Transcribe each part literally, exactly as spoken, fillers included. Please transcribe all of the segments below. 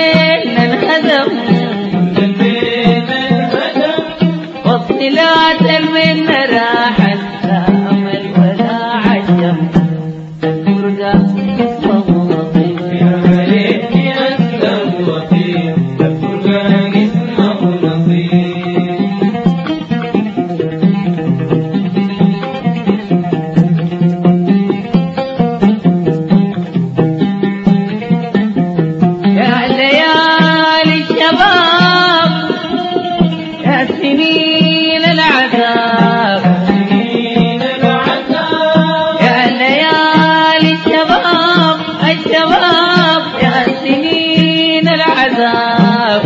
البين انهدم والصلات المن راحت لا أمل ولا عجم الفرقة اسمه نصيب يا ريتني أسلم وطيب الفرقة اسمه نصيب يا ليالي الشباب يا سنين العذاب يا ليالي الشباب الشباب يا سنين العذاب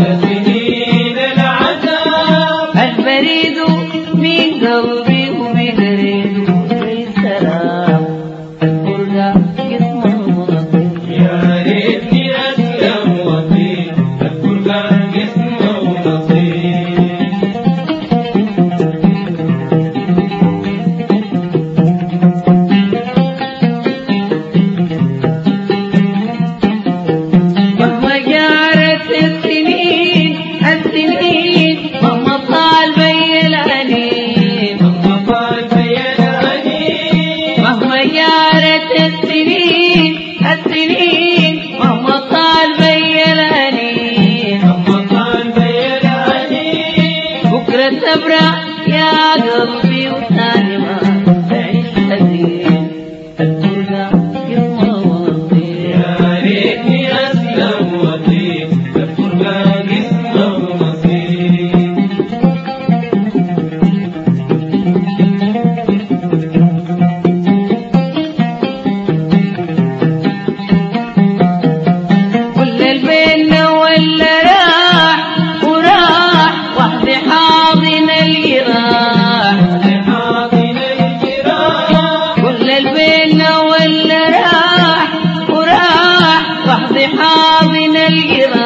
البريد من قلبي وبدريد وفي سلام الفرقة اسمه نصيب يا ريتني أسلم وطيب الفرقة اسمه نصيب مهما جارت السنين السنين مهما طال بي الأنين مهما جارت السنين السنين مهما طال بي الأنين بكرة تبرأ يا قلبي وثاني ما تعيش حزين الفرقة اسمه نصيب يا ريتني أسلم وطيب الفرقة اسمه نصيب كل البين ولا راح وراح وحدي حاضن الجراح كل البين ولا راح وراح وحدي حاضن الجراح